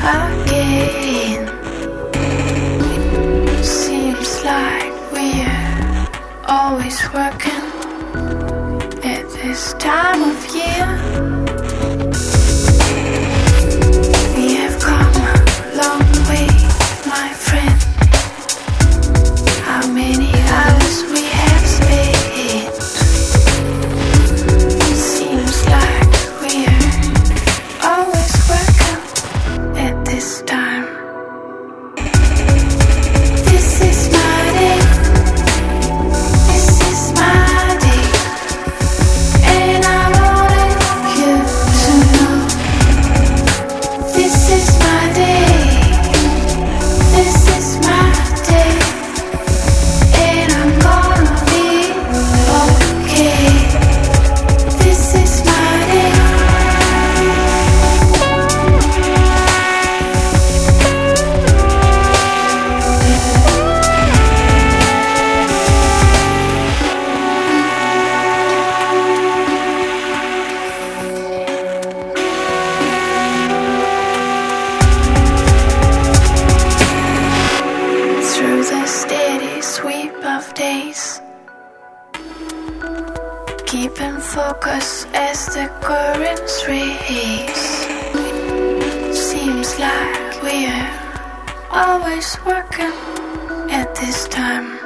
again. Seems like we're always working at this time of year. We have come a long way, my friend. How many hours we have spent. Seems like we're always working at this time. This is my day. This is my day. And I wanted you to know. This is my day. This is my day. And I'm gonna be okay. This is my day. Through the steady sweep of days, keeping focus as the currents race. Seems like we're always working at this time.